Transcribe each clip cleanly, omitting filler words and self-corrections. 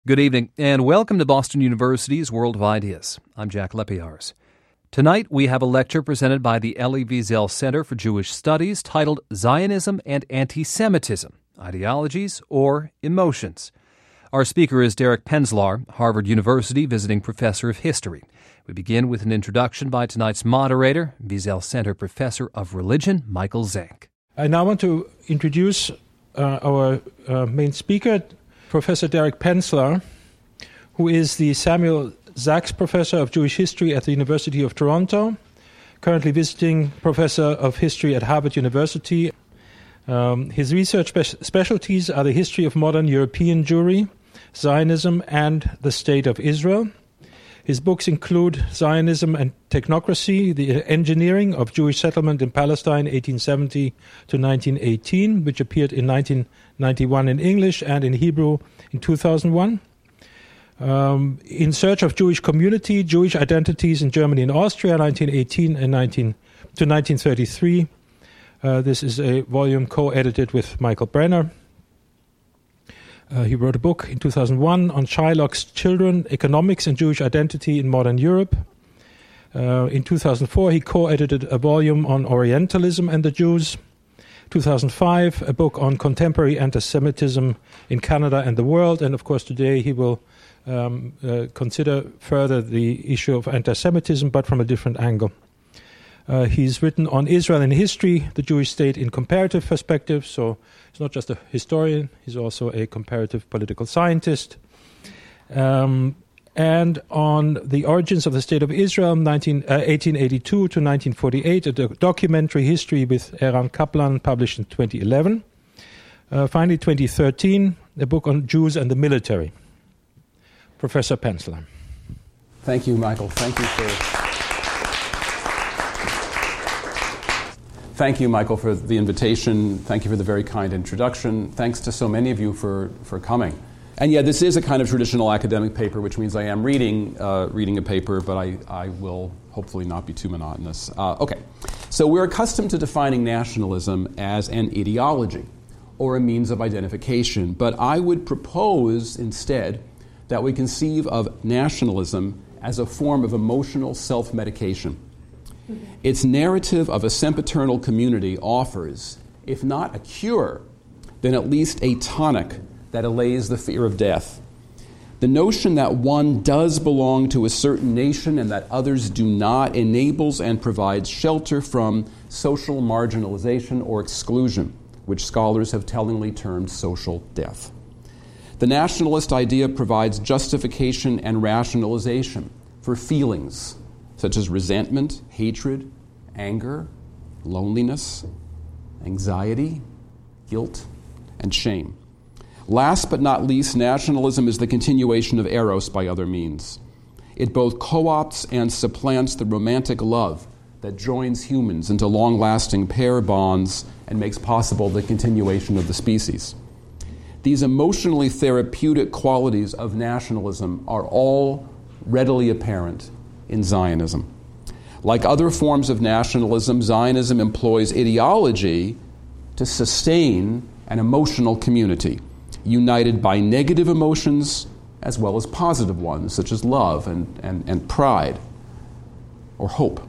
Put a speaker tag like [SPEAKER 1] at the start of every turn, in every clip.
[SPEAKER 1] Good evening, and welcome to Boston University's World of Ideas. I'm Jack Lepiarz. Tonight, we have a lecture presented by the Elie Wiesel Center for Jewish Studies titled Zionism and Anti-Semitism, Ideologies or Emotions. Our speaker is Derek Penzlar, Harvard University visiting professor of history. We begin with an introduction by tonight's moderator, Wiesel Center Professor of Religion, Michael Zenk.
[SPEAKER 2] I now want to introduce our main speaker, Professor Derek Penzlar, who is the Samuel Sachs Professor of Jewish History at the University of Toronto, currently visiting Professor of History at Harvard University. His research specialties are the history of modern European Jewry, Zionism, and the State of Israel. His books include Zionism and Technocracy, the Engineering of Jewish Settlement in Palestine, 1870 to 1918, which appeared in 1991 in English and in Hebrew in 2001. In Search of Jewish Community, Jewish Identities in Germany and Austria, 1918 and 1933. This is a volume co-edited with Michael Brenner. He wrote a book in 2001 on Shylock's Children, Economics and Jewish Identity in Modern Europe. In 2004, he co-edited a volume on Orientalism and the Jews. 2005, a book on contemporary anti-Semitism in Canada and the world. And of course, today he will consider further the issue of anti-Semitism, but from a different angle. He's written on Israel in History, the Jewish State in Comparative Perspective. So he's not just a historian, he's also a comparative political scientist. And on the origins of the State of Israel, 1882 to 1948, a documentary history with Eran Kaplan, published in 2011. Finally, 2013, a book on Jews and the military. Professor Penzlar.
[SPEAKER 3] Thank you, Michael. Thank you, Michael, for the invitation. Thank you for the very kind introduction. Thanks to so many of you for coming. And yeah, this is a kind of traditional academic paper, which means I am reading a paper, but I will hopefully not be too monotonous. Okay, so we're accustomed to defining nationalism as an ideology or a means of identification, but I would propose instead that we conceive of nationalism as a form of emotional self-medication. Its narrative of a sempiternal community offers, if not a cure, then at least a tonic that allays the fear of death. The notion that one does belong to a certain nation and that others do not enables and provides shelter from social marginalization or exclusion, which scholars have tellingly termed social death. The nationalist idea provides justification and rationalization for feelings such as resentment, hatred, anger, loneliness, anxiety, guilt, and shame. Last but not least, nationalism is the continuation of eros by other means. It both co-opts and supplants the romantic love that joins humans into long-lasting pair bonds and makes possible the continuation of the species. These emotionally therapeutic qualities of nationalism are all readily apparent in Zionism. Like other forms of nationalism, Zionism employs ideology to sustain an emotional community, united by negative emotions as well as positive ones, such as love and pride or hope.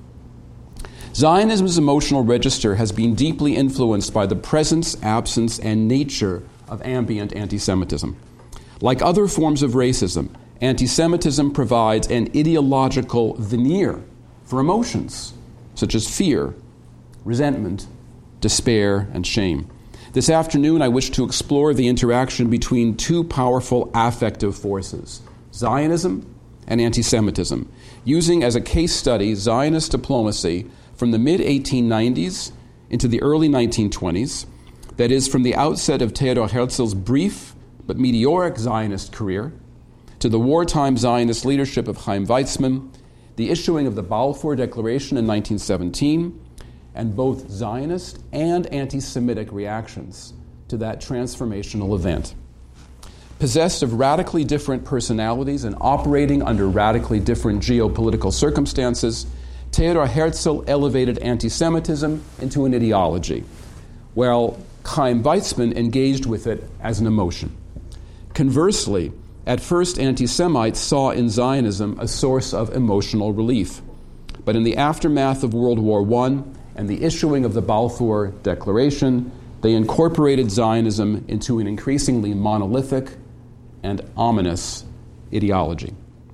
[SPEAKER 3] Zionism's emotional register has been deeply influenced by the presence, absence, and nature of ambient anti-Semitism. Like other forms of racism, anti-Semitism provides an ideological veneer for emotions, such as fear, resentment, despair, and shame. This afternoon, I wish to explore the interaction between two powerful affective forces, Zionism and anti-Semitism, using as a case study Zionist diplomacy from the mid-1890s into the early 1920s, that is, from the outset of Theodor Herzl's brief but meteoric Zionist career to the wartime Zionist leadership of Chaim Weizmann, the issuing of the Balfour Declaration in 1917, and both Zionist and anti-Semitic reactions to that transformational event. Possessed of radically different personalities and operating under radically different geopolitical circumstances, Theodor Herzl elevated anti-Semitism into an ideology, while Chaim Weizmann engaged with it as an emotion. Conversely, At first, anti-Semites saw in Zionism a source of emotional relief. But in the aftermath of World War I and the issuing of the Balfour Declaration, they incorporated Zionism into an increasingly monolithic and ominous ideology.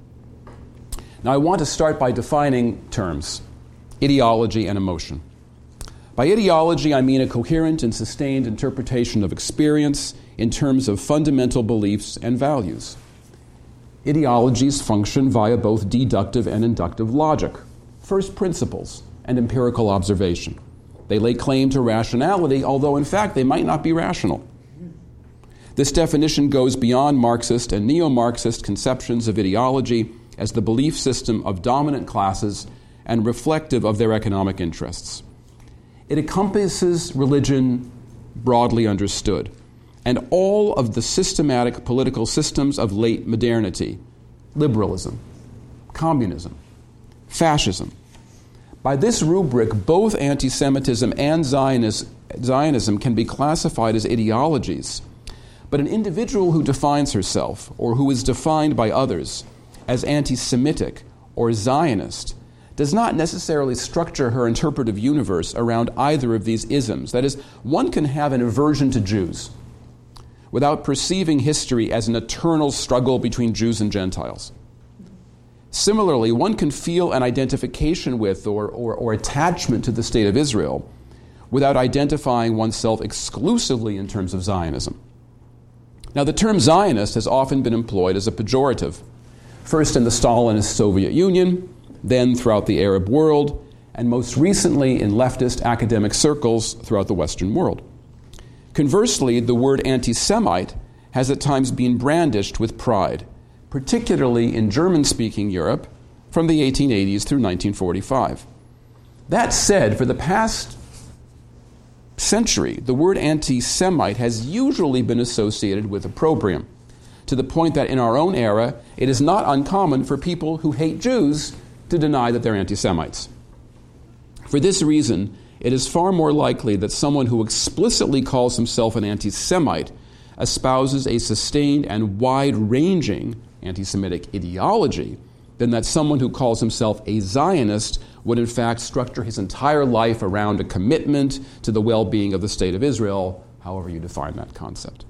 [SPEAKER 3] Now, I want to start by defining terms: ideology and emotion. By ideology, I mean a coherent and sustained interpretation of experience in terms of fundamental beliefs and values. Ideologies function via both deductive and inductive logic, first principles, and empirical observation. They lay claim to rationality, although in fact they might not be rational. This definition goes beyond Marxist and neo-Marxist conceptions of ideology as the belief system of dominant classes and reflective of their economic interests. It encompasses religion broadly understood, and all of the systematic political systems of late modernity: liberalism, communism, fascism. By this rubric, both anti-Semitism and Zionism can be classified as ideologies. But an individual who defines herself, or who is defined by others, as anti-Semitic or Zionist does not necessarily structure her interpretive universe around either of these isms. That is, one can have an aversion to Jews without perceiving history as an eternal struggle between Jews and Gentiles. Similarly, one can feel an identification with or attachment to the State of Israel without identifying oneself exclusively in terms of Zionism. Now, the term Zionist has often been employed as a pejorative, first in the Stalinist Soviet Union, then throughout the Arab world, and most recently in leftist academic circles throughout the Western world. Conversely, the word anti-Semite has at times been brandished with pride, particularly in German-speaking Europe from the 1880s through 1945. That said, for the past century, the word anti-Semite has usually been associated with opprobrium, to the point that in our own era, it is not uncommon for people who hate Jews to deny that they're anti-Semites. For this reason, it is far more likely that someone who explicitly calls himself an anti-Semite espouses a sustained and wide-ranging anti-Semitic ideology than that someone who calls himself a Zionist would in fact structure his entire life around a commitment to the well-being of the State of Israel, however you define that concept.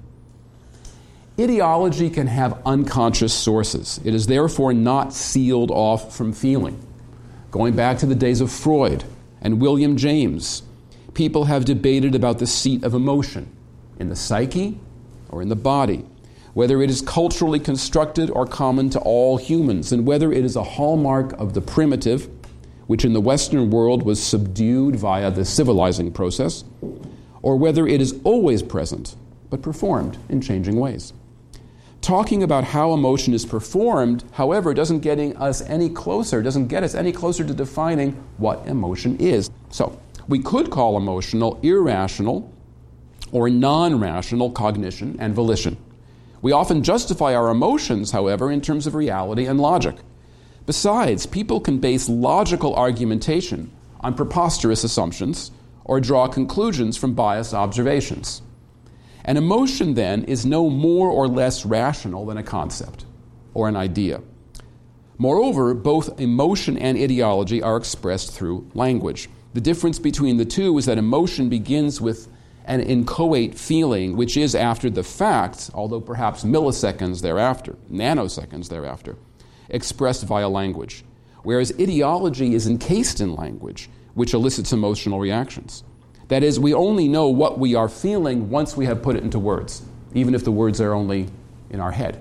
[SPEAKER 3] Ideology can have unconscious sources. It is therefore not sealed off from feeling. Going back to the days of Freud and William James, people have debated about the seat of emotion in the psyche or in the body, whether it is culturally constructed or common to all humans, and whether it is a hallmark of the primitive, which in the Western world was subdued via the civilizing process, or whether it is always present but performed in changing ways. Talking about how emotion is performed, however, doesn't get us any closer to defining what emotion is. So, we could call emotional irrational or non-rational cognition and volition. We often justify our emotions, however, in terms of reality and logic. Besides, people can base logical argumentation on preposterous assumptions or draw conclusions from biased observations. An emotion, then, is no more or less rational than a concept or an idea. Moreover, both emotion and ideology are expressed through language. The difference between the two is that emotion begins with an inchoate feeling, which is after the fact, although perhaps milliseconds thereafter, nanoseconds thereafter, expressed via language, whereas ideology is encased in language, which elicits emotional reactions. That is, we only know what we are feeling once we have put it into words, even if the words are only in our head.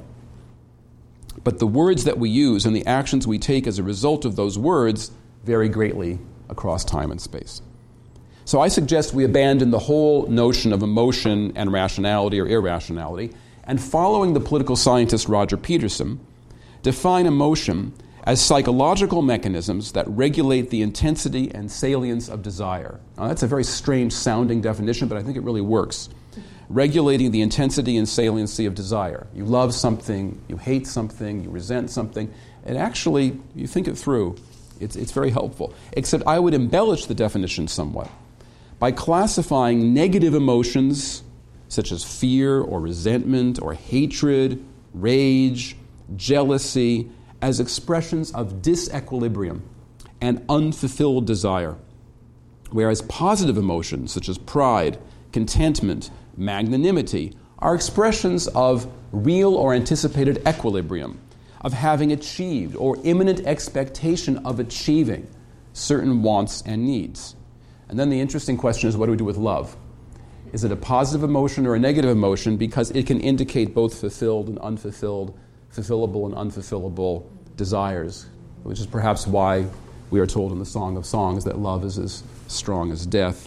[SPEAKER 3] But the words that we use and the actions we take as a result of those words vary greatly across time and space. So I suggest we abandon the whole notion of emotion and rationality or irrationality, and following the political scientist Roger Peterson, define emotion as psychological mechanisms that regulate the intensity and salience of desire. Now, that's a very strange sounding definition, but I think it really works. Regulating the intensity and saliency of desire. You love something, you hate something, you resent something, and actually, you think it through, it's very helpful. Except I would embellish the definition somewhat by classifying negative emotions such as fear or resentment or hatred rage, jealousy, as expressions of disequilibrium and unfulfilled desire, whereas positive emotions such as pride, contentment, magnanimity are expressions of real or anticipated equilibrium, of having achieved or imminent expectation of achieving certain wants and needs. And then the interesting question is, what do we do with love? Is it a positive emotion or a negative emotion? Because it can indicate both fulfilled and unfulfilled, fulfillable and unfulfillable desires, which is perhaps why we are told in the Song of Songs that love is as strong as death.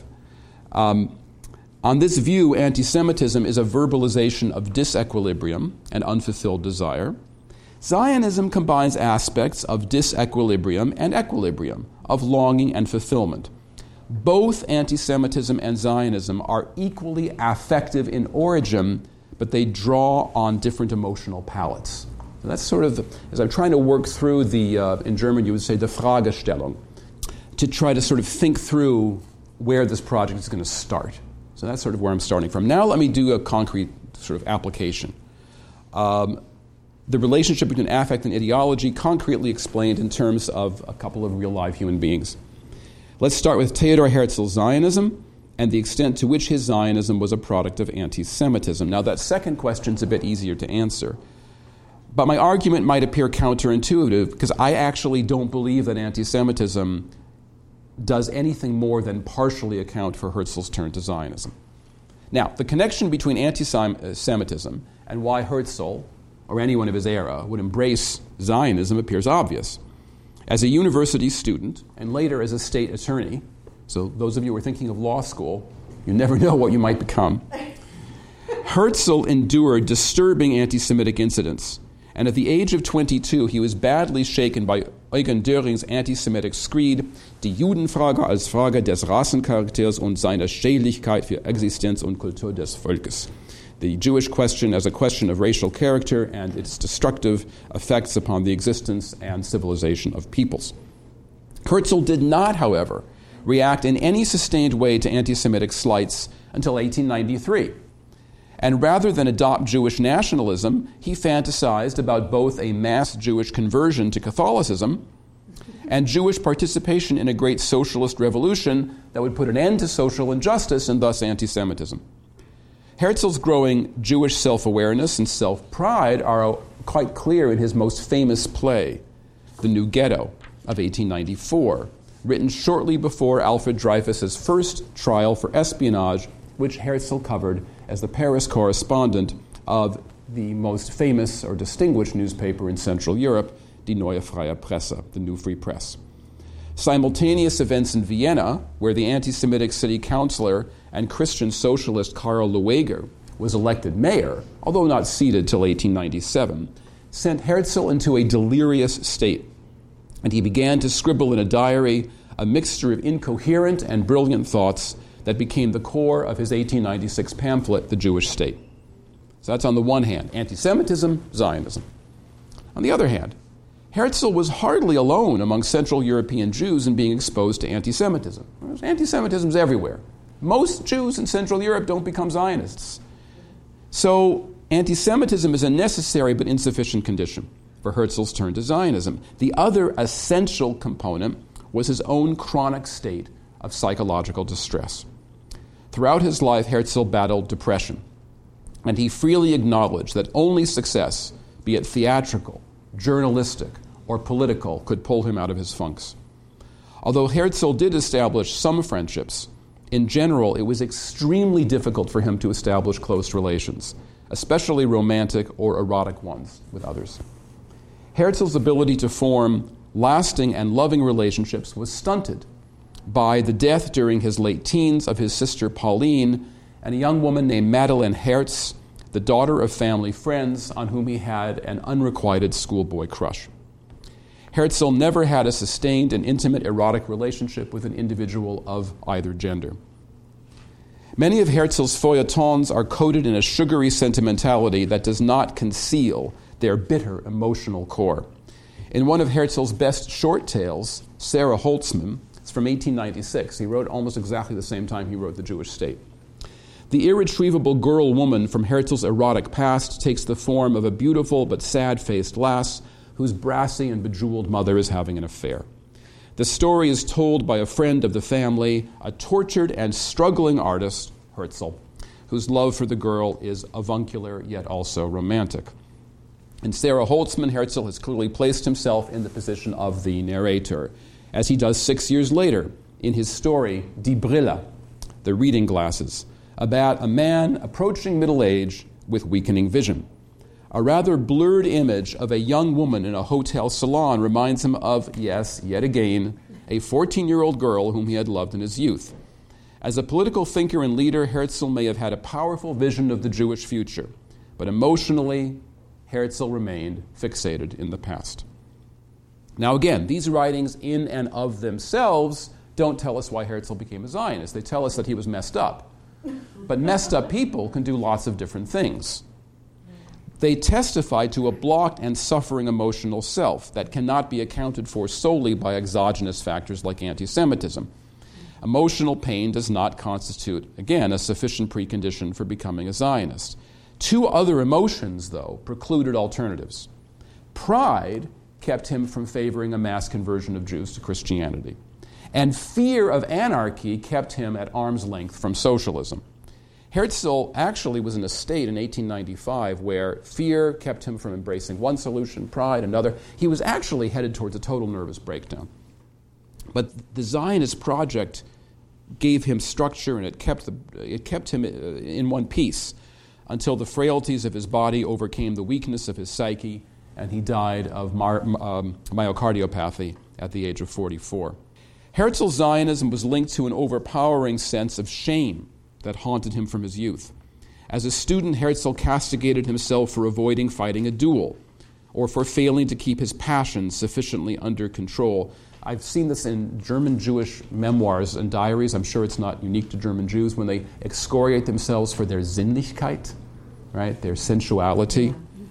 [SPEAKER 3] On this view, anti-Semitism is a verbalization of disequilibrium and unfulfilled desire. Zionism combines aspects of disequilibrium and equilibrium, of longing and fulfillment. Both anti-Semitism and Zionism are equally affective in origin, but they draw on different emotional palettes. So that's sort of, as I'm trying to work through in German you would say the Fragestellung, to try to sort of think through where this project is going to start. So that's sort of where I'm starting from. Now let me do a concrete sort of application. The relationship between affect and ideology, concretely explained in terms of a couple of real-life human beings. Let's start with Theodor Herzl's Zionism and the extent to which his Zionism was a product of anti-Semitism. Now, that second question is a bit easier to answer. But my argument might appear counterintuitive because I actually don't believe that anti-Semitism does anything more than partially account for Herzl's turn to Zionism. Now, the connection between anti-Semitism and why Herzl, or anyone of his era, would embrace Zionism appears obvious. As a university student, and later as a state attorney, so those of you who are thinking of law school, you never know what you might become, Herzl endured disturbing anti-Semitic incidents, and at the age of 22, he was badly shaken by Eugen Döring's anti-Semitic screed, Die Judenfrage als Frage des Rassencharakters und seiner Schädlichkeit für Existenz und Kultur des Volkes. The Jewish question as a question of racial character and its destructive effects upon the existence and civilization of peoples. Herzl did not, however, react in any sustained way to anti-Semitic slights until 1893. And rather than adopt Jewish nationalism, he fantasized about both a mass Jewish conversion to Catholicism and Jewish participation in a great socialist revolution that would put an end to social injustice and thus anti-Semitism. Herzl's growing Jewish self-awareness and self-pride are quite clear in his most famous play, The New Ghetto, of 1894, written shortly before Alfred Dreyfus's first trial for espionage, which Herzl covered as the Paris correspondent of the most famous or distinguished newspaper in Central Europe, Die Neue Freie Presse, the New Free Press. Simultaneous events in Vienna, where the anti-Semitic city councillor and Christian socialist Karl Lueger was elected mayor, although not seated till 1897, sent Herzl into a delirious state, and he began to scribble in a diary a mixture of incoherent and brilliant thoughts that became the core of his 1896 pamphlet, The Jewish State. So that's on the one hand, anti-Semitism, Zionism. On the other hand, Herzl was hardly alone among Central European Jews in being exposed to anti-Semitism. Anti-Semitism is everywhere. Most Jews in Central Europe don't become Zionists. So anti-Semitism is a necessary but insufficient condition for Herzl's turn to Zionism. The other essential component was his own chronic state of psychological distress. Throughout his life, Herzl battled depression, and he freely acknowledged that only success, be it theatrical, journalistic, or political, could pull him out of his funks. Although Herzl did establish some friendships, in general, it was extremely difficult for him to establish close relations, especially romantic or erotic ones with others. Herzl's ability to form lasting and loving relationships was stunted by the death during his late teens of his sister Pauline and a young woman named Madeleine Herz, the daughter of family friends on whom he had an unrequited schoolboy crush. Herzl never had a sustained and intimate erotic relationship with an individual of either gender. Many of Herzl's feuilletons are coated in a sugary sentimentality that does not conceal their bitter emotional core. In one of Herzl's best short tales, Sarah Holtzman, it's from 1896, he wrote almost exactly the same time he wrote The Jewish State. The irretrievable girl-woman from Herzl's erotic past takes the form of a beautiful but sad-faced lass whose brassy and bejeweled mother is having an affair. The story is told by a friend of the family, a tortured and struggling artist, Herzl, whose love for the girl is avuncular yet also romantic. In Sarah Holtzman, Herzl has clearly placed himself in the position of the narrator, as he does 6 years later in his story Die Brille, The Reading Glasses, about a man approaching middle age with weakening vision. A rather blurred image of a young woman in a hotel salon reminds him of, yes, yet again, a 14-year-old girl whom he had loved in his youth. As a political thinker and leader, Herzl may have had a powerful vision of the Jewish future, but emotionally, Herzl remained fixated in the past. Now again, these writings in and of themselves don't tell us why Herzl became a Zionist. They tell us that he was messed up. But messed up people can do lots of different things. They testify to a blocked and suffering emotional self that cannot be accounted for solely by exogenous factors like anti-Semitism. Emotional pain does not constitute, again, a sufficient precondition for becoming a Zionist. Two other emotions, though, precluded alternatives. Pride kept him from favoring a mass conversion of Jews to Christianity. And fear of anarchy kept him at arm's length from socialism. Herzl actually was in a state in 1895 where fear kept him from embracing one solution, pride another. He was actually headed towards a total nervous breakdown. But the Zionist project gave him structure, and it kept him in one piece until the frailties of his body overcame the weakness of his psyche, and he died of myocardiopathy at the age of 44. Herzl's Zionism was linked to an overpowering sense of shame that haunted him from his youth. As a student, Herzl castigated himself for avoiding fighting a duel or for failing to keep his passions sufficiently under control. I've seen this in German Jewish memoirs and diaries. I'm sure it's not unique to German Jews when they excoriate themselves for their Sinnlichkeit, right, their sensuality.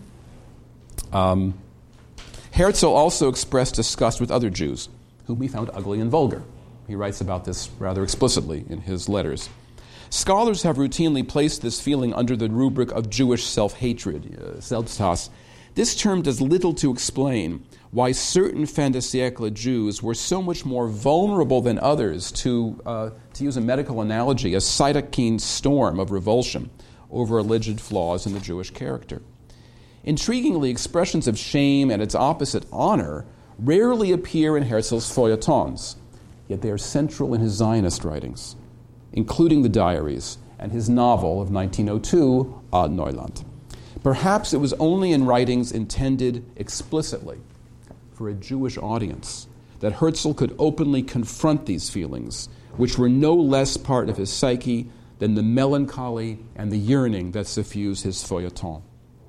[SPEAKER 3] Herzl also expressed disgust with other Jews, whom he found ugly and vulgar. He writes about this rather explicitly in his letters. Scholars have routinely placed this feeling under the rubric of Jewish self-hatred, Selbsthass. This term does little to explain why certain fin de siècle Jews were so much more vulnerable than others to use a medical analogy, a cytokine storm of revulsion over alleged flaws in the Jewish character. Intriguingly, expressions of shame and its opposite, honor, rarely appear in Herzl's feuilletons, yet they are central in his Zionist writings, including the diaries and his novel of 1902, Ad Neuland. Perhaps it was only in writings intended explicitly for a Jewish audience that Herzl could openly confront these feelings, which were no less part of his psyche than the melancholy and the yearning that suffuse his feuilleton.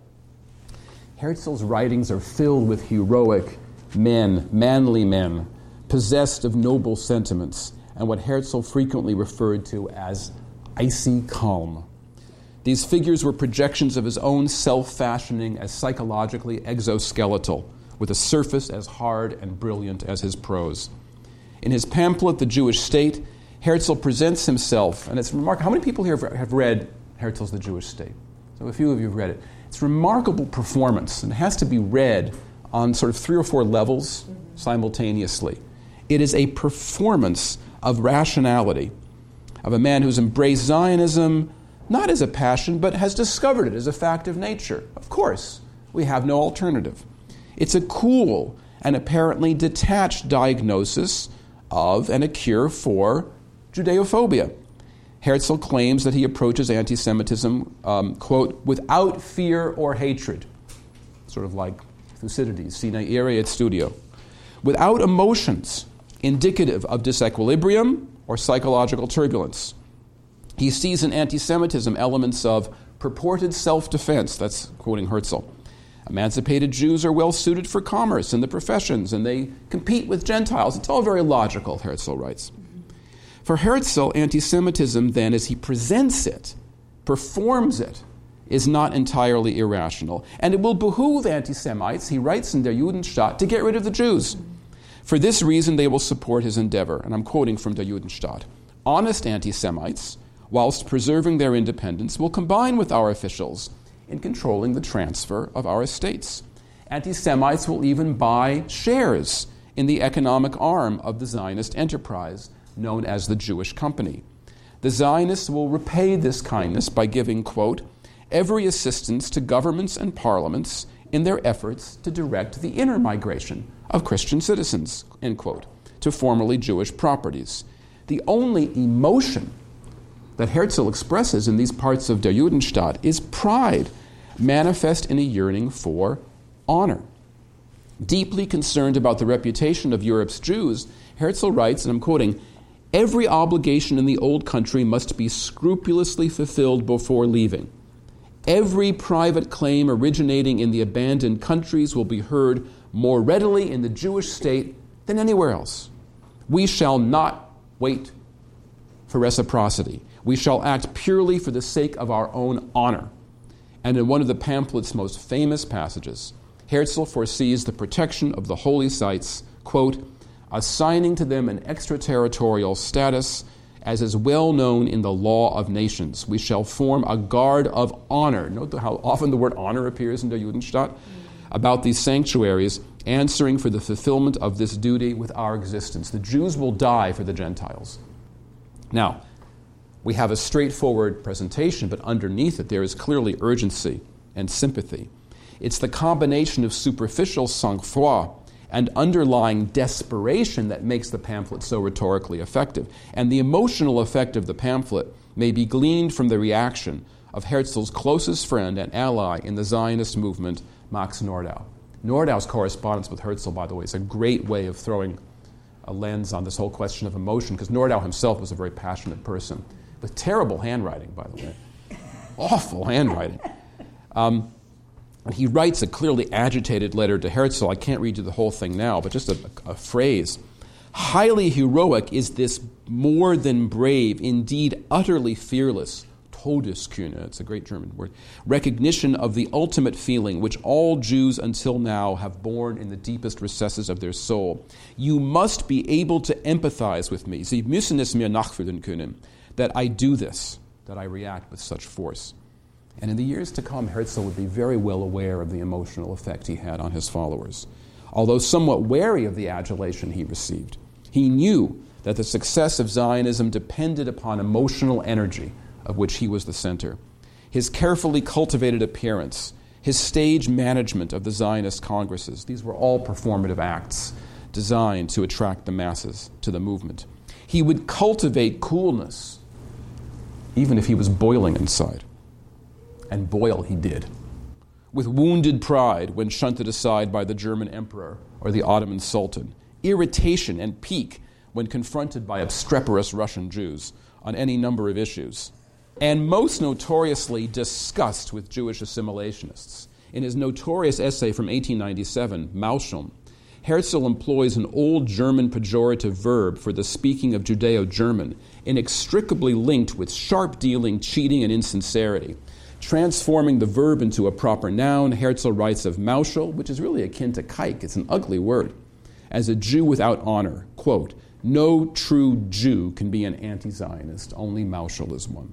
[SPEAKER 3] Herzl's writings are filled with heroic men, manly men, possessed of noble sentiments, and what Herzl frequently referred to as icy calm. These figures were projections of his own self-fashioning as psychologically exoskeletal, with a surface as hard and brilliant as his prose. In his pamphlet, The Jewish State, Herzl presents himself, and it's remarkable. How many people here have read Herzl's The Jewish State? So a few of you have read it. It's a remarkable performance, and it has to be read on sort of 3 or 4 levels simultaneously. It is a performance of rationality, of a man who's embraced Zionism, not as a passion, but has discovered it as a fact of nature. Of course, we have no alternative. It's a cool and apparently detached diagnosis of and a cure for Judeophobia. Herzl claims that he approaches anti-Semitism, quote, without fear or hatred, sort of like Thucydides, sine ire et studio, without emotions indicative of disequilibrium or psychological turbulence. He sees in anti-Semitism elements of purported self-defense, that's quoting Herzl. Emancipated Jews are well suited for commerce and the professions, and they compete with Gentiles. It's all very logical, Herzl writes. For Herzl, anti-Semitism, then, as he presents it, performs it, is not entirely irrational. And it will behoove anti-Semites, he writes in Der Judenstaat, to get rid of the Jews. For this reason, they will support his endeavor. And I'm quoting from Der Judenstaat. Honest anti-Semites whilst preserving their independence, will combine with our officials in controlling the transfer of our estates. Anti-Semites will even buy shares in the economic arm of the Zionist enterprise known as the Jewish Company. The Zionists will repay this kindness by giving, quote, every assistance to governments and parliaments in their efforts to direct the inner migration of Christian citizens, end quote, to formerly Jewish properties. The only emotion that Herzl expresses in these parts of Der Judenstaat is pride, manifest in a yearning for honor. Deeply concerned about the reputation of Europe's Jews, Herzl writes, and I'm quoting, every obligation in the old country must be scrupulously fulfilled before leaving. Every private claim originating in the abandoned countries will be heard more readily in the Jewish state than anywhere else. We shall not wait for reciprocity. We shall act purely for the sake of our own honor. And in one of the pamphlet's most famous passages, Herzl foresees the protection of the holy sites, quote, assigning to them an extraterritorial status as is well known in the law of nations. We shall form a guard of honor. Note how often the word honor appears in Der Judenstaat. About these sanctuaries, answering for the fulfillment of this duty with our existence. The Jews will die for the Gentiles. Now, we have a straightforward presentation, but underneath it there is clearly urgency and sympathy. It's the combination of superficial sang-froid and underlying desperation that makes the pamphlet so rhetorically effective. And the emotional effect of the pamphlet may be gleaned from the reaction of Herzl's closest friend and ally in the Zionist movement, Max Nordau. Nordau's correspondence with Herzl, by the way, is a great way of throwing a lens on this whole question of emotion, because Nordau himself was a very passionate person, with terrible handwriting, by the way. Awful handwriting. He writes a clearly agitated letter to Herzl. I can't read you the whole thing now, but just a phrase. Highly heroic is this more than brave, indeed utterly fearless, Todeskühne, it's a great German word, recognition of the ultimate feeling which all Jews until now have borne in the deepest recesses of their soul. You must be able to empathize with me. Sie müssen es mir nachfühlen können, that I do this, that I react with such force. And in the years to come, Herzl would be very well aware of the emotional effect he had on his followers. Although somewhat wary of the adulation he received, he knew that the success of Zionism depended upon emotional energy, of which he was the center. His carefully cultivated appearance, his stage management of the Zionist congresses, these were all performative acts designed to attract the masses to the movement. He would cultivate coolness, even if he was boiling inside. And boil he did, with wounded pride when shunted aside by the German emperor or the Ottoman sultan, irritation and pique when confronted by obstreperous Russian Jews on any number of issues, and most notoriously disgust with Jewish assimilationists. In his notorious essay from 1897, Mauscheln, Herzl employs an old German pejorative verb for the speaking of Judeo-German, inextricably linked with sharp-dealing, cheating, and insincerity. Transforming the verb into a proper noun, Herzl writes of Mauschel, which is really akin to kike, it's an ugly word, as a Jew without honor. Quote, no true Jew can be an anti-Zionist, only Mauschel is one.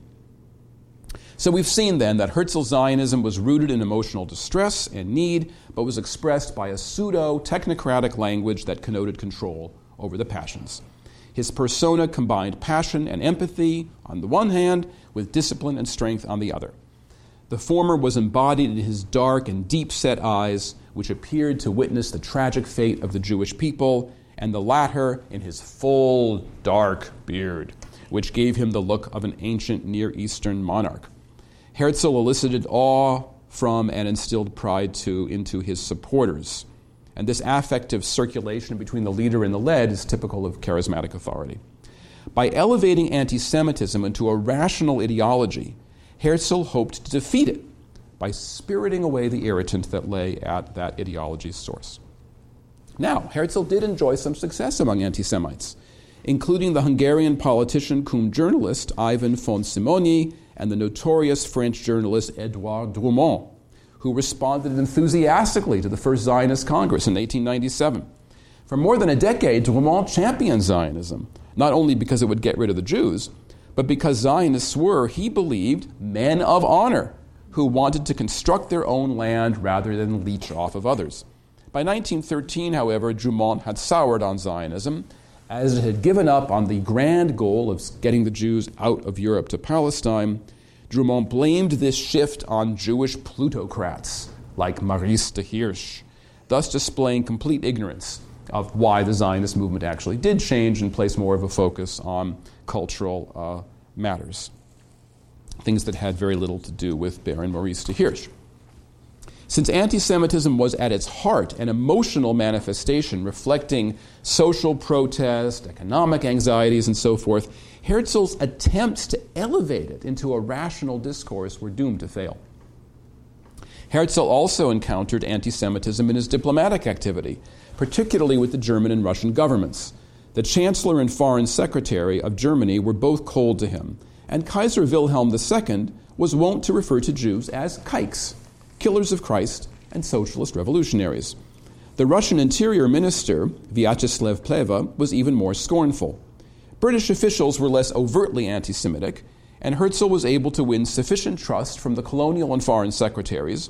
[SPEAKER 3] So we've seen then that Herzl's Zionism was rooted in emotional distress and need, but was expressed by a pseudo-technocratic language that connoted control over the passions. His persona combined passion and empathy on the one hand with discipline and strength on the other. The former was embodied in his dark and deep-set eyes, which appeared to witness the tragic fate of the Jewish people, and the latter in his full, dark beard, which gave him the look of an ancient Near Eastern monarch. Herzl elicited awe from and instilled pride into his supporters. And this affective circulation between the leader and the led is typical of charismatic authority. By elevating anti-Semitism into a rational ideology, Herzl hoped to defeat it by spiriting away the irritant that lay at that ideology's source. Now, Herzl did enjoy some success among anti-Semites, including the Hungarian politician cum journalist Ivan von Simony and the notorious French journalist Edouard Drumont, who responded enthusiastically to the First Zionist Congress in 1897. For more than a decade, Drumont championed Zionism, not only because it would get rid of the Jews, but because Zionists were, he believed, men of honor who wanted to construct their own land rather than leech off of others. By 1913, however, Drumont had soured on Zionism, as it had given up on the grand goal of getting the Jews out of Europe to Palestine. Drumont blamed this shift on Jewish plutocrats like Maurice de Hirsch, thus displaying complete ignorance of why the Zionist movement actually did change and place more of a focus on cultural matters, things that had very little to do with Baron Maurice de Hirsch. Since anti-Semitism was at its heart an emotional manifestation reflecting social protest, economic anxieties, and so forth, Herzl's attempts to elevate it into a rational discourse were doomed to fail. Herzl also encountered anti-Semitism in his diplomatic activity, particularly with the German and Russian governments. The Chancellor and Foreign Secretary of Germany were both cold to him, and Kaiser Wilhelm II was wont to refer to Jews as kikes, killers of Christ and socialist revolutionaries. The Russian Interior Minister, Vyacheslav Pleva, was even more scornful. British officials were less overtly anti-Semitic, and Herzl was able to win sufficient trust from the colonial and foreign secretaries,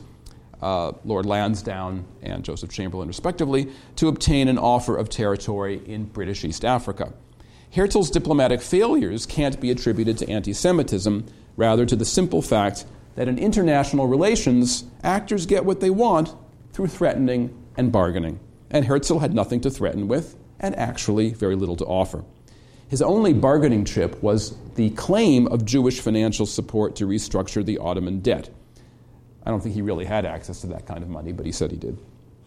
[SPEAKER 3] Lord Lansdowne and Joseph Chamberlain respectively, to obtain an offer of territory in British East Africa. Herzl's diplomatic failures can't be attributed to anti-Semitism, rather to the simple fact that in international relations, actors get what they want through threatening and bargaining. And Herzl had nothing to threaten with, and actually very little to offer. His only bargaining chip was the claim of Jewish financial support to restructure the Ottoman debt. I don't think he really had access to that kind of money, but he said he did.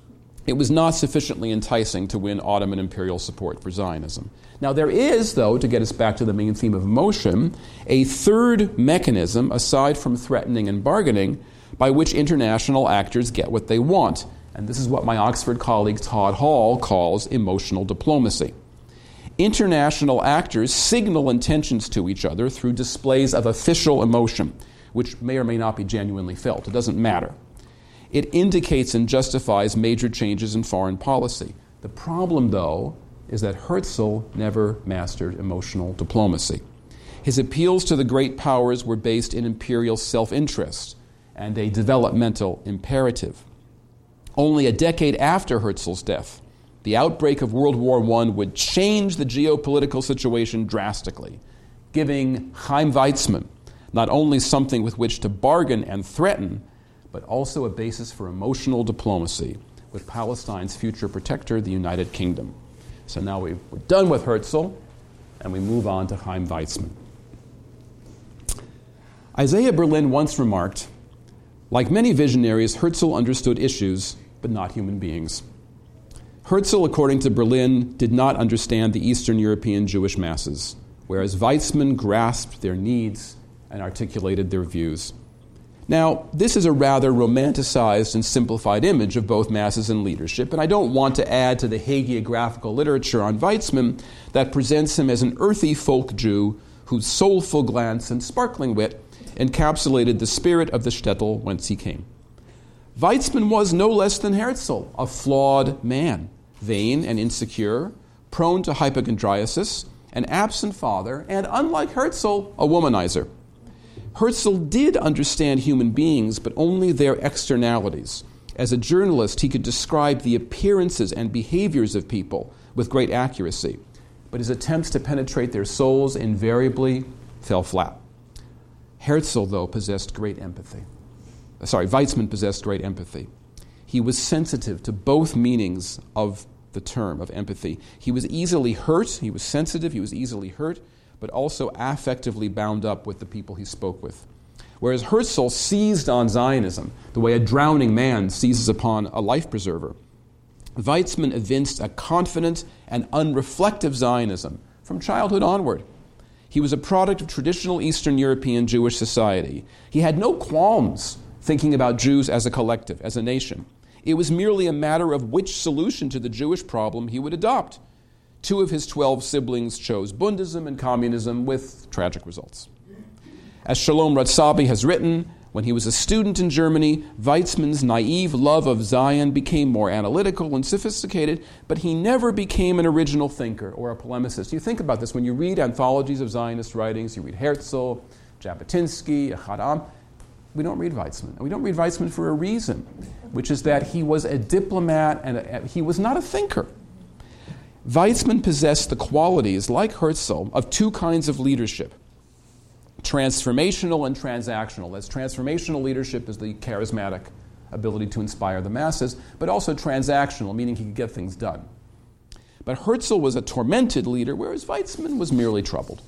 [SPEAKER 3] It was not sufficiently enticing to win Ottoman imperial support for Zionism. Now there is, though, to get us back to the main theme of emotion, a third mechanism, aside from threatening and bargaining, by which international actors get what they want. And this is what my Oxford colleague Todd Hall calls emotional diplomacy. International actors signal intentions to each other through displays of official emotion, which may or may not be genuinely felt. It doesn't matter. It indicates and justifies major changes in foreign policy. The problem, though, is that Herzl never mastered emotional diplomacy. His appeals to the great powers were based in imperial self-interest and a developmental imperative. Only a decade after Herzl's death, the outbreak of World War I would change the geopolitical situation drastically, giving Chaim Weizmann not only something with which to bargain and threaten, but also a basis for emotional diplomacy with Palestine's future protector, the United Kingdom. So now we're done with Herzl, and we move on to Chaim Weizmann. Isaiah Berlin once remarked, like many visionaries, Herzl understood issues, but not human beings. Herzl, according to Berlin, did not understand the Eastern European Jewish masses, whereas Weizmann grasped their needs and articulated their views. Now, this is a rather romanticized and simplified image of both masses and leadership, and I don't want to add to the hagiographical literature on Weizmann that presents him as an earthy folk Jew whose soulful glance and sparkling wit encapsulated the spirit of the shtetl whence he came. Weizmann was no less than Herzl, a flawed man, vain and insecure, prone to hypochondriasis, an absent father, and, unlike Herzl, a womanizer. Herzl did understand human beings, but only their externalities. As a journalist, he could describe the appearances and behaviors of people with great accuracy, but his attempts to penetrate their souls invariably fell flat. Herzl, though, possessed great empathy. Weizmann possessed great empathy. He was sensitive to both meanings of the term of empathy. He was easily hurt, he was sensitive, he was easily hurt, but also affectively bound up with the people he spoke with. Whereas Herzl seized on Zionism the way a drowning man seizes upon a life preserver, Weizmann evinced a confident and unreflective Zionism from childhood onward. He was a product of traditional Eastern European Jewish society. He had no qualms thinking about Jews as a collective, as a nation. It was merely a matter of which solution to the Jewish problem he would adopt. 2 of his 12 siblings chose Bundism and communism with tragic results. As Shalom Ratzabi has written, When he was a student in Germany, Weizmann's naive love of Zion became more analytical and sophisticated, but he never became an original thinker or a polemicist. You think about this. When you read anthologies of Zionist writings, you read Herzl, Jabotinsky, Ahad Am, we don't read Weizmann. And we don't read Weizmann for a reason, which is that he was a diplomat and he was not a thinker. Weizmann possessed the qualities, like Herzl, of two kinds of leadership: transformational and transactional. As transformational leadership is the charismatic ability to inspire the masses, but also transactional, meaning he could get things done. But Herzl was a tormented leader, whereas Weizmann was merely troubled.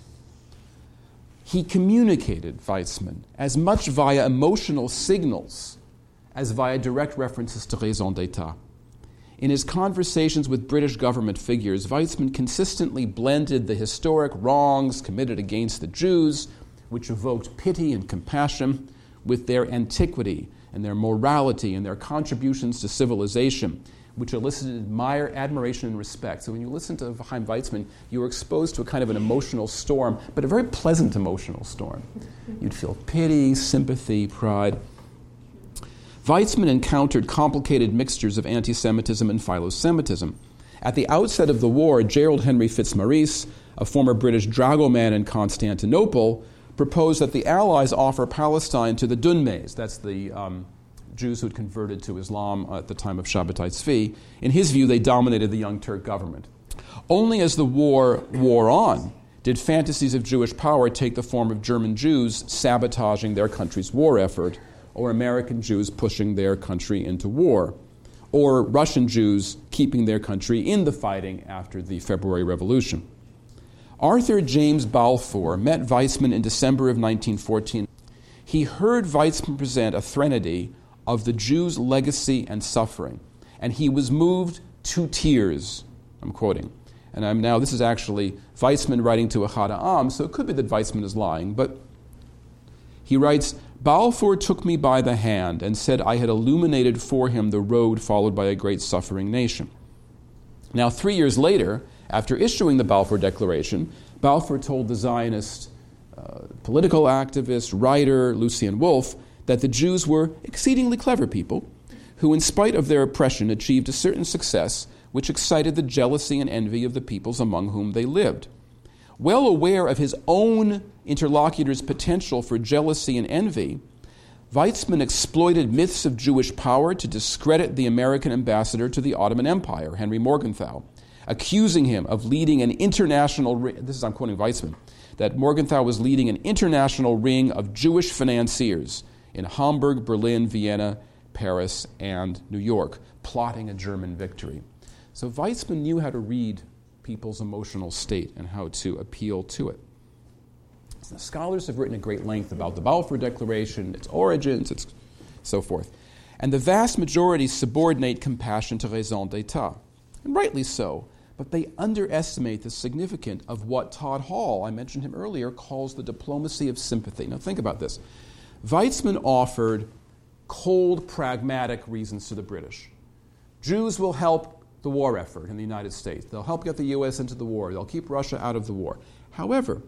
[SPEAKER 3] He communicated, Weizmann, as much via emotional signals as via direct references to raison d'etat. In his conversations with British government figures, Weizmann consistently blended the historic wrongs committed against the Jews, which evoked pity and compassion, with their antiquity and their morality and their contributions to civilization, which elicited admiration and respect. So when you listen to Chaim Weizmann, you were exposed to a kind of an emotional storm, but a very pleasant emotional storm. You'd feel pity, sympathy, pride. Weizmann encountered complicated mixtures of anti-Semitism and philo-Semitism. At the outset of the war, Gerald Henry Fitzmaurice, a former British dragoman in Constantinople, proposed that the Allies offer Palestine to the Dunmes, that's the Jews who had converted to Islam at the time of Shabbatai Tzvi. In his view, they dominated the Young Turk government. Only as the war wore on did fantasies of Jewish power take the form of German Jews sabotaging their country's war effort, or American Jews pushing their country into war, or Russian Jews keeping their country in the fighting after the February Revolution. Arthur James Balfour met Weizmann in December of 1914. He heard Weizmann present a threnody of the Jews' legacy and suffering, and he was moved to tears. I'm quoting. And this is actually Weizmann writing to Ahad Am, so it could be that Weizmann is lying, but he writes, "Balfour took me by the hand and said I had illuminated for him the road followed by a great suffering nation." Now, 3 years later, after issuing the Balfour Declaration, Balfour told the Zionist political activist, writer, Lucien Wolf, that the Jews were exceedingly clever people who, in spite of their oppression, achieved a certain success which excited the jealousy and envy of the peoples among whom they lived. Well aware of his own interlocutor's potential for jealousy and envy, Weizmann exploited myths of Jewish power to discredit the American ambassador to the Ottoman Empire, Henry Morgenthau, accusing him of leading an international I'm quoting Weizmann, that Morgenthau was leading an international ring of Jewish financiers in Hamburg, Berlin, Vienna, Paris, and New York, plotting a German victory. So Weizmann knew how to read people's emotional state and how to appeal to it. So scholars have written at great length about the Balfour Declaration, its origins, its so forth. And the vast majority subordinate compassion to raison d'etat, and rightly so, but they underestimate the significance of what Todd Hall, I mentioned him earlier, calls the diplomacy of sympathy. Now think about this. Weizmann offered cold, pragmatic reasons to the British. Jews will help the war effort in the United States. They'll help get the U.S. into the war. They'll keep Russia out of the war. However,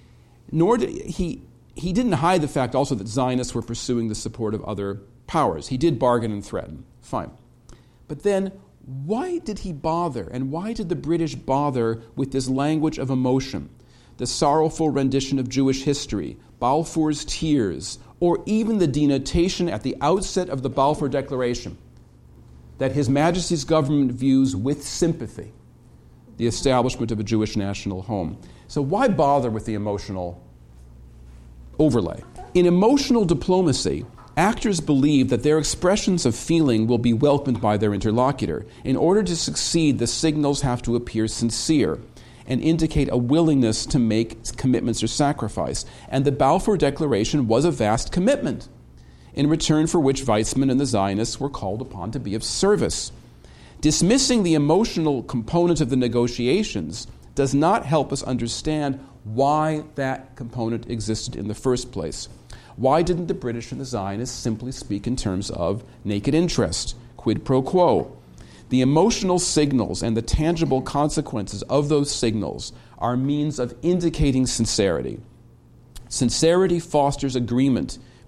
[SPEAKER 3] he didn't hide the fact also that Zionists were pursuing the support of other powers. He did bargain and threaten. Fine. But then, why did he bother, and why did the British bother with this language of emotion, the sorrowful rendition of Jewish history, Balfour's tears, or even the denotation at the outset of the Balfour Declaration that His Majesty's government views with sympathy the establishment of a Jewish national home? So why bother with the emotional overlay? In emotional diplomacy, actors believe that their expressions of feeling will be welcomed by their interlocutor. In order to succeed, the signals have to appear sincere and indicate a willingness to make commitments or sacrifice. And the Balfour Declaration was a vast commitment, in return for which Weizmann and the Zionists were called upon to be of service. Dismissing the emotional component of the negotiations does not help us understand why that component existed in the first place. Why didn't the British and the Zionists simply speak in terms of naked interest, quid pro quo? The emotional signals and the tangible consequences of those signals are means of indicating sincerity. Sincerity fosters agreement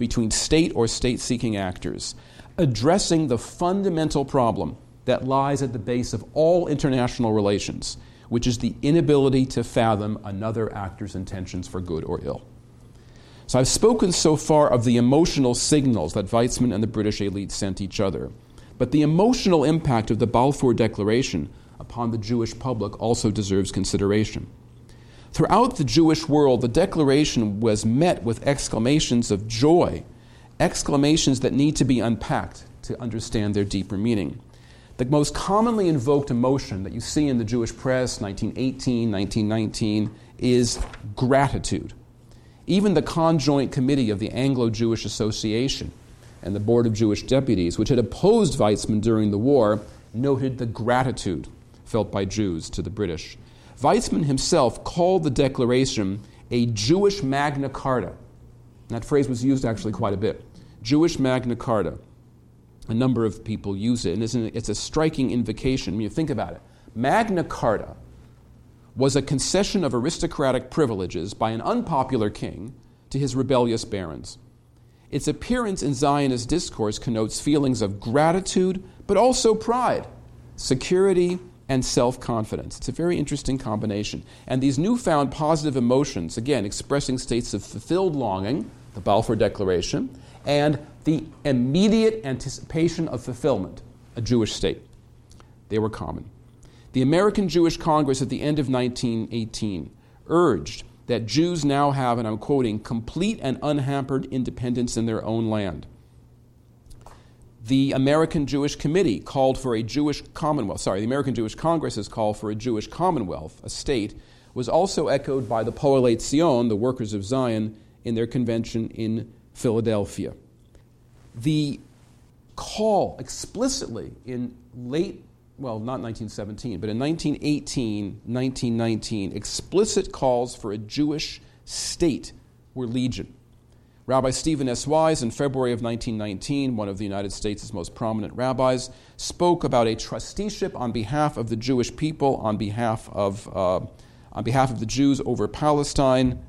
[SPEAKER 3] between state or state-seeking actors, addressing the fundamental problem that lies at the base of all international relations, which is the inability to fathom another actor's intentions for good or ill. So I've spoken so far of the emotional signals that Weizmann and the British elite sent each other, but the emotional impact of the Balfour Declaration upon the Jewish public also deserves consideration. Throughout the Jewish world, the Declaration was met with exclamations of joy, exclamations that need to be unpacked to understand their deeper meaning. The most commonly invoked emotion that you see in the Jewish press, 1918, 1919, is gratitude. Even the conjoint committee of the Anglo-Jewish Association and the Board of Jewish Deputies, which had opposed Weizmann during the war, noted the gratitude felt by Jews to the British. Weizmann himself called the Declaration a Jewish Magna Carta. That phrase was used actually quite a bit. Jewish Magna Carta. A number of people use it, and it's a striking invocation when you think about it. Magna Carta was a concession of aristocratic privileges by an unpopular king to his rebellious barons. Its appearance in Zionist discourse connotes feelings of gratitude, but also pride, security, and self-confidence. It's a very interesting combination. And these newfound positive emotions, again, expressing states of fulfilled longing, the Balfour Declaration, and the immediate anticipation of fulfillment, a Jewish state. They were common. The American Jewish Congress at the end of 1918 urged that Jews now have, and I'm quoting, complete and unhampered independence in their own land. The American Jewish Committee called for a Jewish Commonwealth. The American Jewish Congress has called for a Jewish Commonwealth, a state, was also echoed by the Poalei Zion, the Workers of Zion, in their convention in Philadelphia. The call explicitly in not 1917, but in 1918, 1919, explicit calls for a Jewish state were legion. Rabbi Stephen S. Wise, in February of 1919, one of the United States' most prominent rabbis, spoke about a trusteeship on behalf of the Jewish people, on behalf of the Jews over Palestine.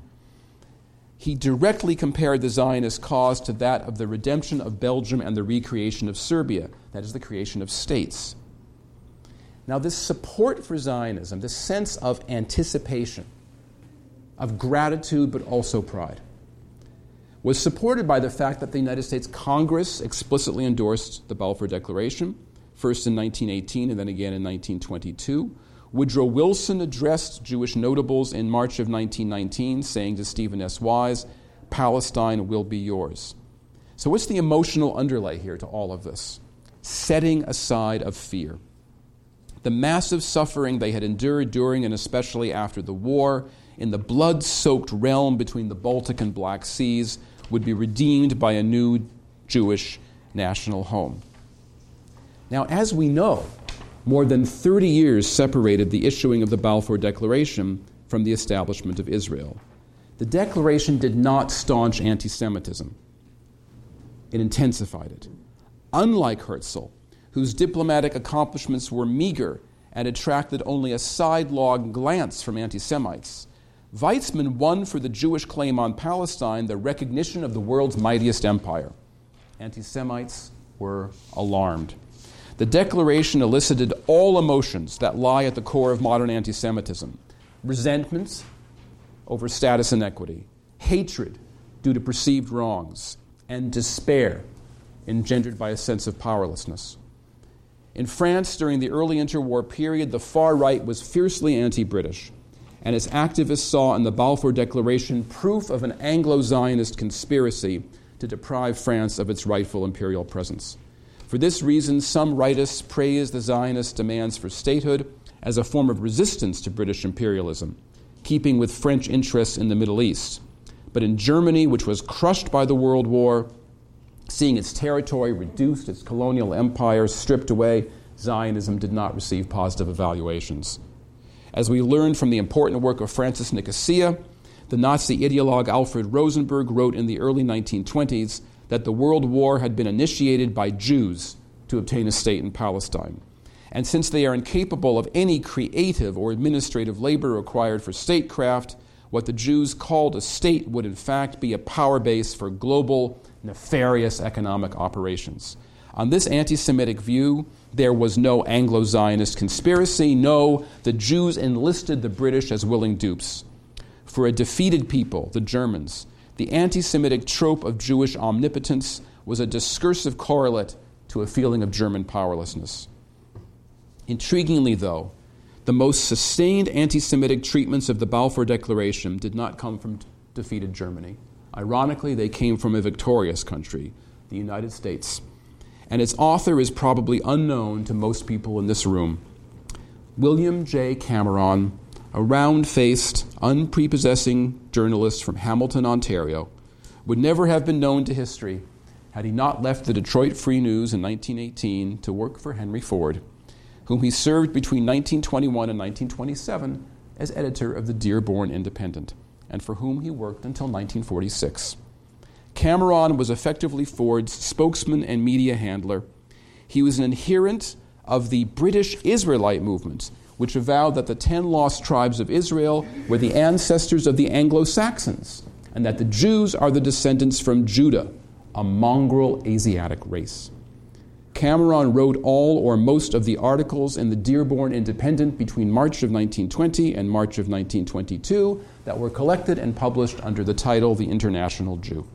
[SPEAKER 3] He directly compared the Zionist cause to that of the redemption of Belgium and the recreation of Serbia, that is, the creation of states. Now, this support for Zionism, this sense of anticipation, of gratitude, but also pride, was supported by the fact that the United States Congress explicitly endorsed the Balfour Declaration, first in 1918 and then again in 1922. Woodrow Wilson addressed Jewish notables in March of 1919, saying to Stephen S. Wise, "Palestine will be yours." So what's the emotional underlay here to all of this? Setting aside of fear. The massive suffering they had endured during and especially after the war in the blood-soaked realm between the Baltic and Black Seas would be redeemed by a new Jewish national home. Now, as we know, more than 30 years separated the issuing of the Balfour Declaration from the establishment of Israel. The Declaration did not staunch anti-Semitism. It intensified it. Unlike Herzl, whose diplomatic accomplishments were meager and attracted only a sidelong glance from anti-Semites, Weizmann won for the Jewish claim on Palestine the recognition of the world's mightiest empire. Anti-Semites were alarmed. The Declaration elicited all emotions that lie at the core of modern anti-Semitism: resentment over status inequity, hatred due to perceived wrongs, and despair engendered by a sense of powerlessness. In France, during the early interwar period, the far right was fiercely anti-British, and its activists saw in the Balfour Declaration proof of an Anglo-Zionist conspiracy to deprive France of its rightful imperial presence. For this reason, some rightists praised the Zionist demands for statehood as a form of resistance to British imperialism, keeping with French interests in the Middle East. But in Germany, which was crushed by the World War, seeing its territory reduced, its colonial empire stripped away, Zionism did not receive positive evaluations. As we learned from the important work of Francis Nicosia, the Nazi ideologue Alfred Rosenberg wrote in the early 1920s that the World War had been initiated by Jews to obtain a state in Palestine. And since they are incapable of any creative or administrative labor required for statecraft, what the Jews called a state would in fact be a power base for global nefarious economic operations. On this anti-Semitic view, there was no Anglo-Zionist conspiracy. No, the Jews enlisted the British as willing dupes. For a defeated people, the Germans, the anti-Semitic trope of Jewish omnipotence was a discursive correlate to a feeling of German powerlessness. Intriguingly, though, the most sustained anti-Semitic treatments of the Balfour Declaration did not come from defeated Germany. Ironically, they came from a victorious country, the United States. And its author is probably unknown to most people in this room. William J. Cameron, a round-faced, unprepossessing journalist from Hamilton, Ontario, would never have been known to history had he not left the Detroit Free News in 1918 to work for Henry Ford, whom he served between 1921 and 1927 as editor of the Dearborn Independent, and for whom he worked until 1946. Cameron was effectively Ford's spokesman and media handler. He was an adherent of the British Israelite movement, which avowed that the 10 lost tribes of Israel were the ancestors of the Anglo-Saxons, and that the Jews are the descendants from Judah, a mongrel Asiatic race. Cameron wrote all or most of the articles in the Dearborn Independent between March of 1920 and March of 1922 that were collected and published under the title The International Jew.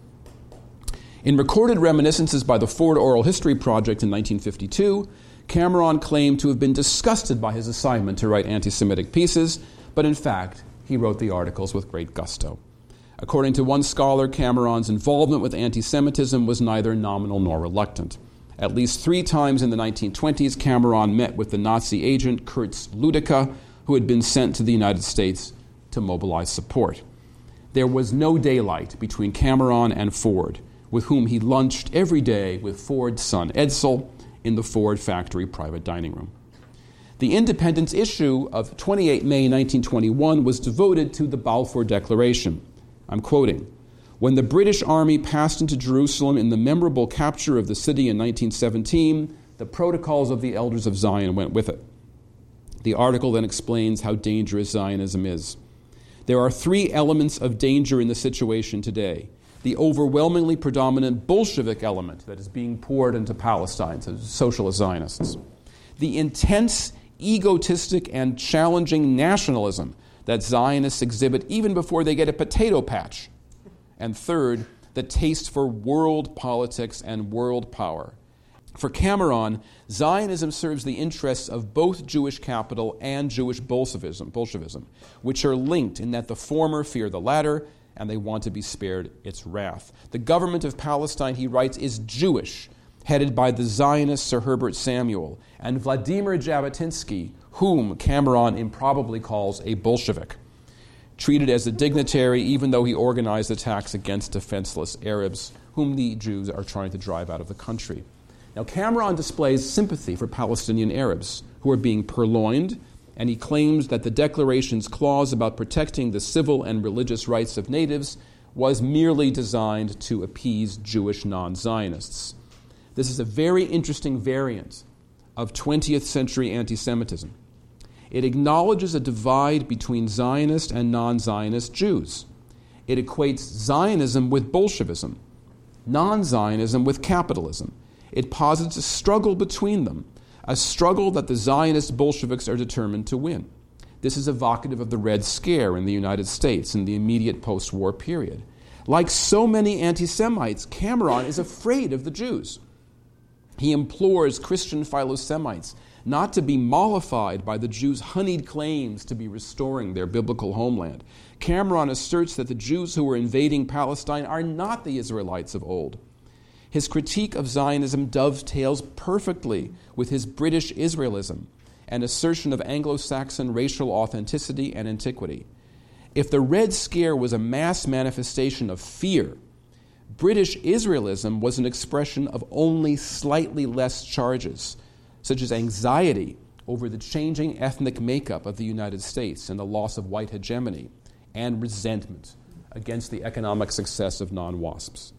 [SPEAKER 3] In recorded reminiscences by the Ford Oral History Project in 1952, Cameron claimed to have been disgusted by his assignment to write anti-Semitic pieces, but in fact, he wrote the articles with great gusto. According to one scholar, Cameron's involvement with anti-Semitism was neither nominal nor reluctant. At least 3 times in the 1920s, Cameron met with the Nazi agent Kurz Ludecker, who had been sent to the United States to mobilize support. There was no daylight between Cameron and Ford, with whom he lunched every day with Ford's son Edsel in the Ford factory private dining room. The Independent's issue of 28 May 1921 was devoted to the Balfour Declaration. I'm quoting, "When the British Army passed into Jerusalem in the memorable capture of the city in 1917, the protocols of the Elders of Zion went with it." The article then explains how dangerous Zionism is. There are 3 elements of danger in the situation today. The overwhelmingly predominant Bolshevik element that is being poured into Palestine, so socialist Zionists. The intense, egotistic, and challenging nationalism that Zionists exhibit even before they get a potato patch. And third, the taste for world politics and world power. For Cameron, Zionism serves the interests of both Jewish capital and Jewish Bolshevism, which are linked in that the former fear the latter, and they want to be spared its wrath. The government of Palestine, he writes, is Jewish, headed by the Zionist Sir Herbert Samuel, and Vladimir Jabotinsky, whom Cameron improbably calls a Bolshevik, treated as a dignitary even though he organized attacks against defenseless Arabs, whom the Jews are trying to drive out of the country. Now, Cameron displays sympathy for Palestinian Arabs who are being purloined, and he claims that the Declaration's clause about protecting the civil and religious rights of natives was merely designed to appease Jewish non-Zionists. This is a very interesting variant of 20th century anti-Semitism. It acknowledges a divide between Zionist and non-Zionist Jews. It equates Zionism with Bolshevism, non-Zionism with capitalism. It posits a struggle between them, a struggle that the Zionist Bolsheviks are determined to win. This is evocative of the Red Scare in the United States in the immediate post-war period. Like so many anti-Semites, Cameron is afraid of the Jews. He implores Christian philo-Semites not to be mollified by the Jews' honeyed claims to be restoring their biblical homeland. Cameron asserts that the Jews who were invading Palestine are not the Israelites of old. His critique of Zionism dovetails perfectly with his British Israelism, an assertion of Anglo-Saxon racial authenticity and antiquity. If the Red Scare was a mass manifestation of fear, British Israelism was an expression of only slightly less charges, such as anxiety over the changing ethnic makeup of the United States and the loss of white hegemony, and resentment against the economic success of non-WASPs.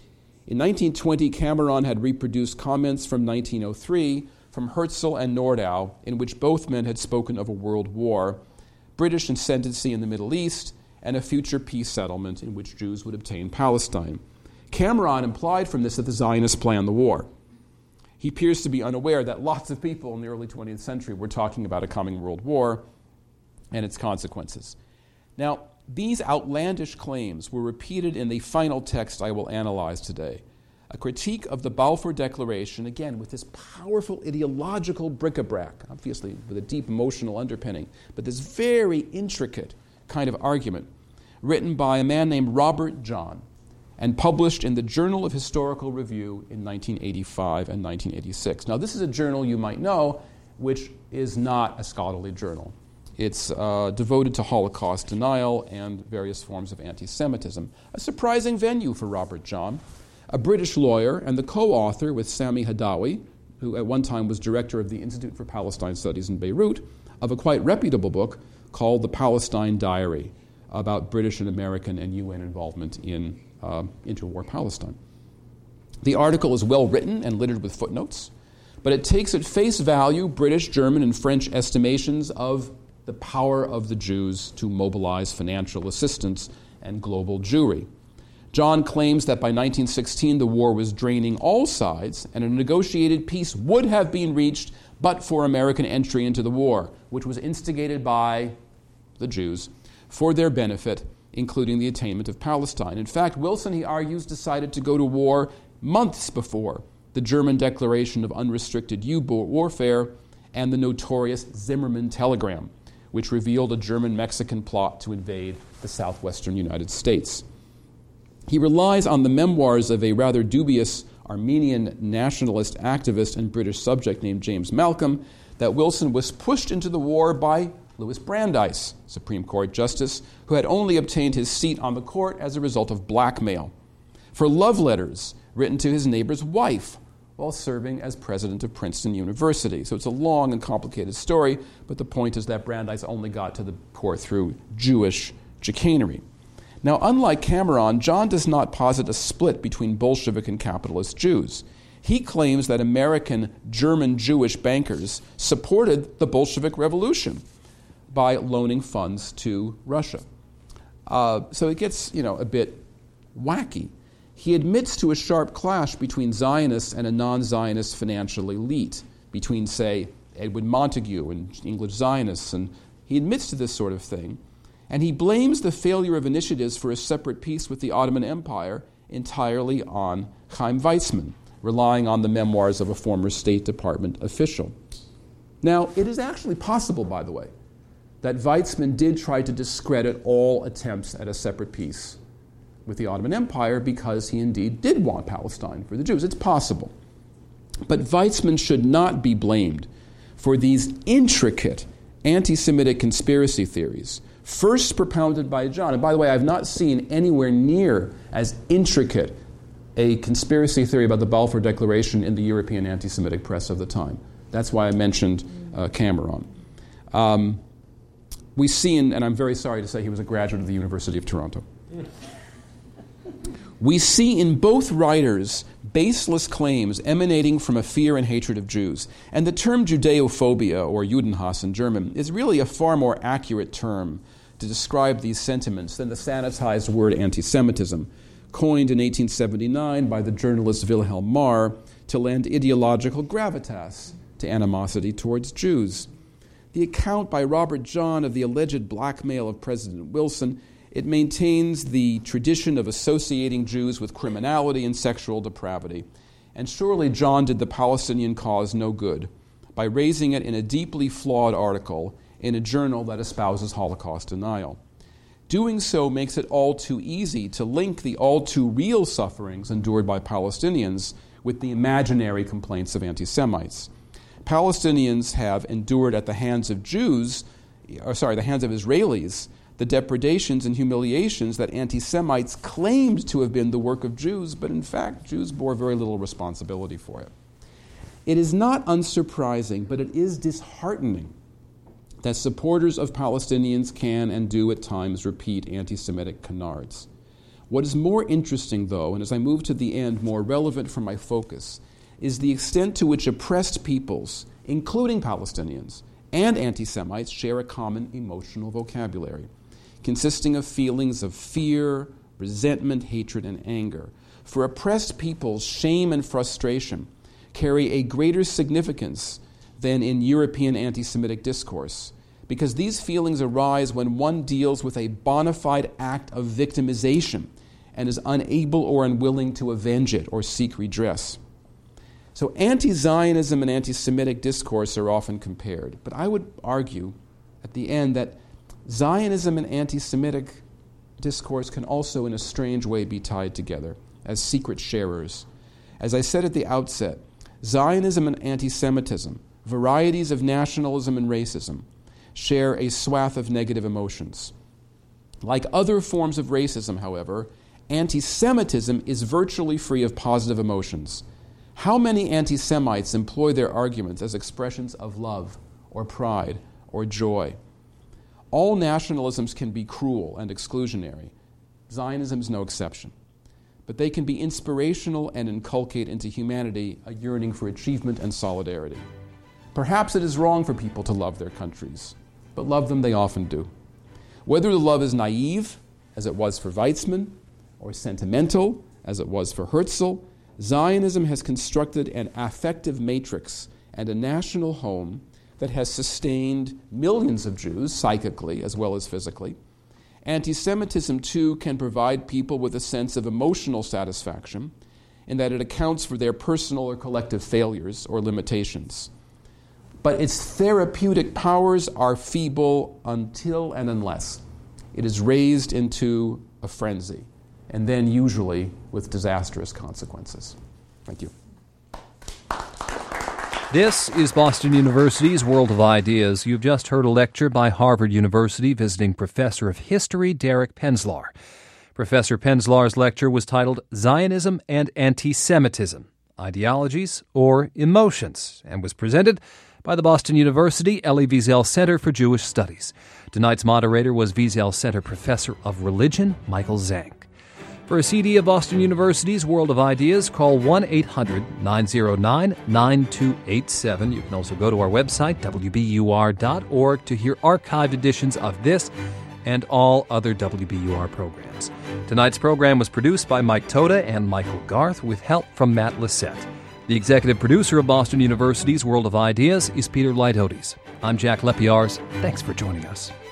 [SPEAKER 3] In 1920, Cameron had reproduced comments from 1903 from Herzl and Nordau, in which both men had spoken of a world war, British ascendancy in the Middle East, and a future peace settlement in which Jews would obtain Palestine. Cameron implied from this that the Zionists planned the war. He appears to be unaware that lots of people in the early 20th century were talking about a coming world war and its consequences. Now, these outlandish claims were repeated in the final text I will analyze today, a critique of the Balfour Declaration, again, with this powerful ideological bric-a-brac, obviously with a deep emotional underpinning, but this very intricate kind of argument, written by a man named Robert John and published in the Journal of Historical Review in 1985 and 1986. Now, this is a journal you might know, which is not a scholarly journal. It's devoted to Holocaust denial and various forms of anti-Semitism. A surprising venue for Robert John, a British lawyer and the co-author with Sami Hadawi, who at one time was director of the Institute for Palestine Studies in Beirut, of a quite reputable book called The Palestine Diary, about British and American and UN involvement in interwar Palestine. The article is well written and littered with footnotes, but it takes at face value British, German, and French estimations of the power of the Jews to mobilize financial assistance and global Jewry. John claims that by 1916 the war was draining all sides and a negotiated peace would have been reached but for American entry into the war, which was instigated by the Jews for their benefit, including the attainment of Palestine. In fact, Wilson, he argues, decided to go to war months before the German declaration of unrestricted U-boat warfare and the notorious Zimmermann telegram, which revealed a German-Mexican plot to invade the southwestern United States. He relies on the memoirs of a rather dubious Armenian nationalist activist and British subject named James Malcolm that Wilson was pushed into the war by Louis Brandeis, Supreme Court Justice, who had only obtained his seat on the court as a result of blackmail, for love letters written to his neighbor's wife while serving as president of Princeton University. So it's a long and complicated story, but the point is that Brandeis only got to the court through Jewish chicanery. Now, unlike Cameron, John does not posit a split between Bolshevik and capitalist Jews. He claims that American German Jewish bankers supported the Bolshevik Revolution by loaning funds to Russia. So it gets, a bit wacky. He admits to a sharp clash between Zionists and a non-Zionist financial elite, between, say, Edward Montague and English Zionists, and he admits to this sort of thing. And he blames the failure of initiatives for a separate peace with the Ottoman Empire entirely on Chaim Weizmann, relying on the memoirs of a former State Department official. Now, it is actually possible, by the way, that Weizmann did try to discredit all attempts at a separate peace with the Ottoman Empire because he indeed did want Palestine for the Jews. It's possible. But Weizmann should not be blamed for these intricate anti-Semitic conspiracy theories, first propounded by John. And by the way, I've not seen anywhere near as intricate a conspiracy theory about the Balfour Declaration in the European anti-Semitic press of the time. That's why I mentioned Cameron. We see, and I'm very sorry to say he was a graduate of the University of Toronto. We see in both writers baseless claims emanating from a fear and hatred of Jews. And the term Judeophobia, or Judenhass in German, is really a far more accurate term to describe these sentiments than the sanitized word anti-Semitism, coined in 1879 by the journalist Wilhelm Marr to lend ideological gravitas to animosity towards Jews. The account by Robert John of the alleged blackmail of President Wilson, it maintains the tradition of associating Jews with criminality and sexual depravity. And surely John did the Palestinian cause no good by raising it in a deeply flawed article in a journal that espouses Holocaust denial. Doing so makes it all too easy to link the all too real sufferings endured by Palestinians with the imaginary complaints of anti-Semites. Palestinians have endured at the hands of the hands of Israelis, the depredations and humiliations that anti-Semites claimed to have been the work of Jews, but in fact, Jews bore very little responsibility for it. It is not unsurprising, but it is disheartening that supporters of Palestinians can and do at times repeat anti-Semitic canards. What is more interesting, though, and as I move to the end, more relevant for my focus, is the extent to which oppressed peoples, including Palestinians and anti-Semites, share a common emotional vocabulary, consisting of feelings of fear, resentment, hatred, and anger. for oppressed peoples, shame and frustration carry a greater significance than in European anti-Semitic discourse, because these feelings arise when one deals with a bona fide act of victimization and is unable or unwilling to avenge it or seek redress. So anti-Zionism and anti-Semitic discourse are often compared, but I would argue at the end that Zionism and anti-Semitic discourse can also in a strange way be tied together as secret sharers. As I said at the outset, Zionism and anti-Semitism, varieties of nationalism and racism, share a swath of negative emotions. Like other forms of racism, however, anti-Semitism is virtually free of positive emotions. How many anti-Semites employ their arguments as expressions of love or pride or joy? All nationalisms can be cruel and exclusionary. Zionism is no exception. But they can be inspirational and inculcate into humanity a yearning for achievement and solidarity. Perhaps it is wrong for people to love their countries, but love them they often do. Whether the love is naive, as it was for Weizmann, or sentimental, as it was for Herzl, Zionism has constructed an affective matrix and a national home that has sustained millions of Jews, psychically as well as physically. Anti-Semitism, too, can provide people with a sense of emotional satisfaction in that it accounts for their personal or collective failures or limitations. But its therapeutic powers are feeble until and unless it is raised into a frenzy, and then usually with disastrous consequences. Thank you.
[SPEAKER 1] This is Boston University's World of Ideas. You've just heard a lecture by Harvard University visiting Professor of History Derek Penzlar. Professor Penzlar's lecture was titled Zionism and Anti-Semitism, Ideologies or Emotions, and was presented by the Boston University Elie Wiesel Center for Jewish Studies. Tonight's moderator was Wiesel Center Professor of Religion, Michael Zank. For a CD of Boston University's World of Ideas, call 1-800-909-9287. You can also go to our website, wbur.org, to hear archived editions of this and all other WBUR programs. Tonight's program was produced by Mike Toda and Michael Garth with help from Matt Lissette. The executive producer of Boston University's World of Ideas is Peter Leitotes. I'm Jack Lepiarz. Thanks for joining us.